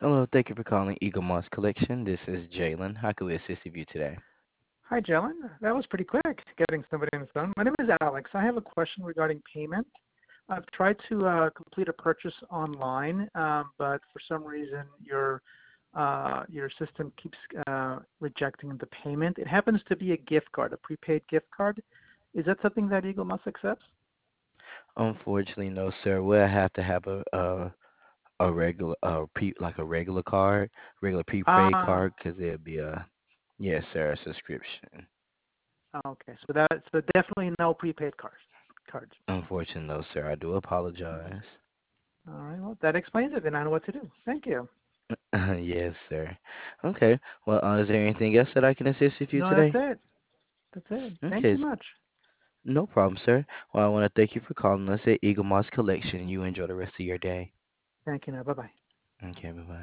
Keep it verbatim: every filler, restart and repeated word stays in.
Hello, thank you for calling Eagle Moss Collection. This is Jalen. How can we assist you today? Hi, Jalen. That was pretty quick, getting somebody on the phone. My name is Alex. I have a question regarding payment. I've tried to uh, complete a purchase online, um, but for some reason your uh, your system keeps uh, rejecting the payment. It happens to be a gift card, a prepaid gift card. Is that something that Eagle Must accepts? Unfortunately, no, sir. We'll have to have a a, a regular uh pre like a regular card, regular prepaid Ah, card, because it'll be a yes, sir, a subscription. okay. So that so definitely no prepaid cards. Cards. Unfortunately, no, sir. I do apologize. All right. Well, that explains it. Then I know what to do. Thank you. Yes, sir. Okay. Well, uh, is there anything else that I can assist with you No, that's today? it. That's it. Thank Okay, you much. no problem, sir. Well, I want to thank you for calling us at Eagle Moss Collection. You enjoy the rest of your day. Thank you. Now, bye bye. Okay, bye bye.